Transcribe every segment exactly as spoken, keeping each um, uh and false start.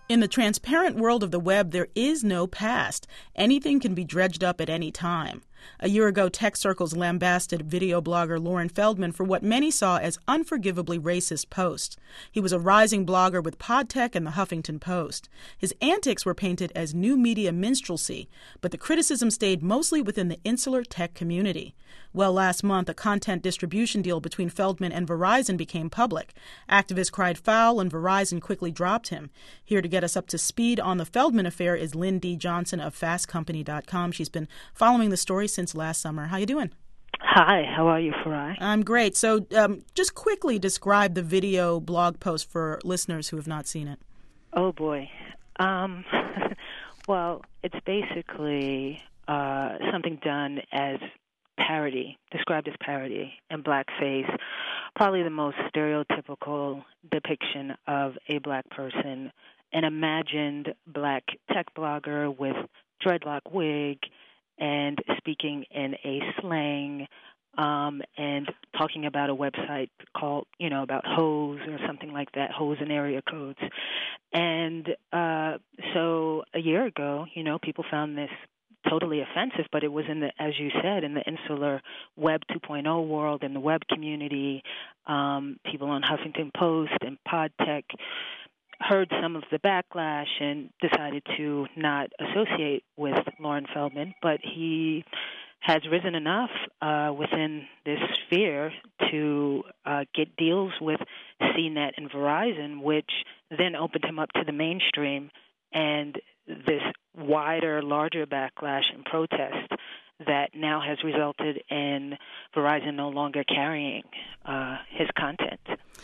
In the transparent world of the web, there is no past. Anything can be dredged up at any time. A year ago, tech circles lambasted video blogger Loren Feldman for what many saw as unforgivably racist posts. He was a rising blogger with PodTech and the Huffington Post. His antics were painted as new media minstrelsy, but the criticism stayed mostly within the insular tech community. Well, last month, a content distribution deal between Feldman and Verizon became public. Activists cried foul, and Verizon quickly dropped him. Here to get us up to speed on the Feldman affair is Lynn D. Johnson of fast company dot com. She's been following the story since last summer. How you doing? Hi, how are you, Farai? I'm great. So um, just quickly describe the video blog post for listeners who have not seen it. Oh, boy. Um, well, it's basically uh, something done as parody, described as parody in blackface, probably the most stereotypical depiction of a black person, an imagined black tech blogger with dreadlock wig and speaking in a slang um, and talking about a website called, you know, about hoes or something like that, hoes and area codes. And uh, so a year ago, you know, people found this totally offensive, but it was in the, as you said, in the insular Web two point oh world, in the web community. Um, people on Huffington Post and PodTech heard some of the backlash and decided to not associate with Loren Feldman, but he has risen enough uh, within this sphere to uh, get deals with C net and Verizon, which then opened him up to the mainstream and this wider, larger backlash and protest that now has resulted in Verizon no longer carrying uh, his content.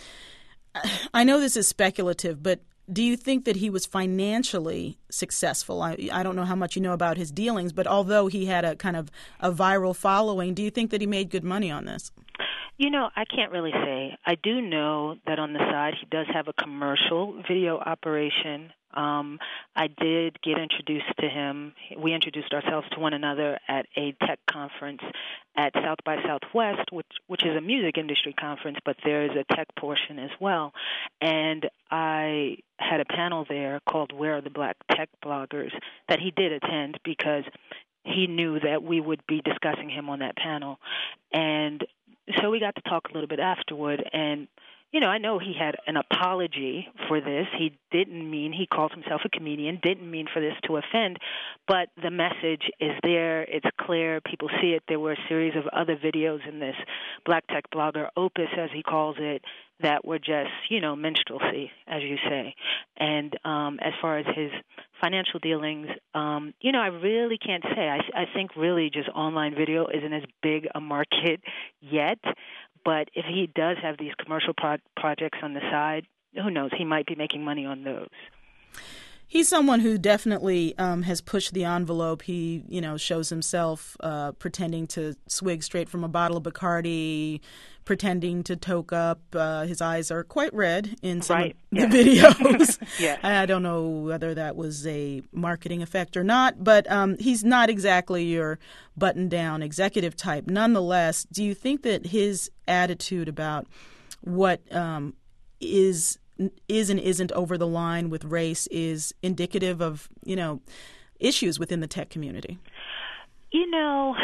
I know this is speculative, but do you think that he was financially successful? I, I don't know how much you know about his dealings, but although he had a kind of a viral following, do you think that he made good money on this? You know, I can't really say. I do know that on the side he does have a commercial video operation. Um, I did get introduced to him. We introduced ourselves to one another at a tech conference at South by Southwest, which which is a music industry conference, but there is a tech portion as well. And I had a panel there called Where Are the Black Tech Bloggers that he did attend because he knew that we would be discussing him on that panel. And so we got to talk a little bit afterward, and you know, I know he had an apology for this. He didn't mean, he calls himself a comedian, didn't mean for this to offend, but the message is there. It's clear. People see it. There were a series of other videos in this Black Tech Blogger opus, as he calls it, that were just, you know, minstrelsy, as you say. And um, as far as his financial dealings, um, you know, I really can't say. I, I think really just online video isn't as big a market yet. But if he does have these commercial pro- projects on the side, who knows? He might be making money on those. He's someone who definitely um, has pushed the envelope. He, you know, shows himself uh, pretending to swig straight from a bottle of Bacardi, pretending to toke up. Uh, his eyes are quite red in some right. of yeah. the videos. yeah. I don't know whether that was a marketing effect or not, but um, he's not exactly your button-down executive type. Nonetheless, do you think that his attitude about what um, is is and isn't over the line with race is indicative of, you know, issues within the tech community? You know,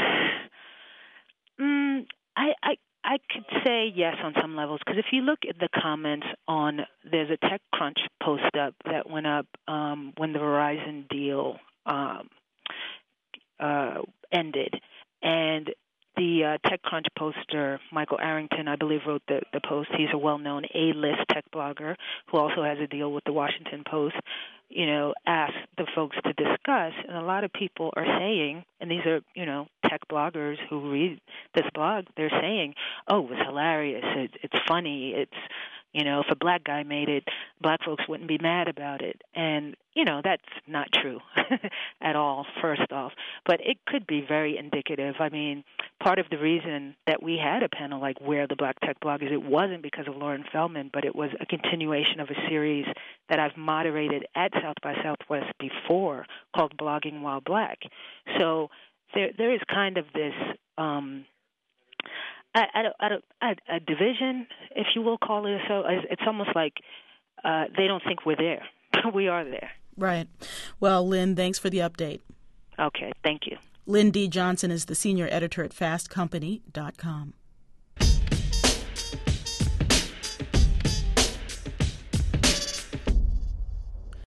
mm, I, I I could say yes on some levels, because if you look at the comments on, there's a TechCrunch post up that went up um, when the Verizon deal um, uh, ended, and the uh, TechCrunch poster, Michael Arrington, I believe, wrote the, the post. He's a well-known A-list tech blogger who also has a deal with the Washington Post, you know, asked the folks to discuss. And a lot of people are saying, and these are, you know, tech bloggers who read this blog, they're saying, oh, it was hilarious, it, it's funny, it's, you know, if a black guy made it, black folks wouldn't be mad about it. And, you know, that's not true at all, first off. But it could be very indicative. I mean, part of the reason that we had a panel like Where the Black Tech Bloggers, it wasn't because of Loren Feldman, but it was a continuation of a series that I've moderated at South by Southwest before called Blogging While Black. So there there is kind of this um, I, I, I, a division, if you will call it so. It's almost like uh, they don't think we're there. we are there. Right. Well, Lynn, thanks for the update. Okay, thank you. Lynn D. Johnson is the senior editor at fast company dot com.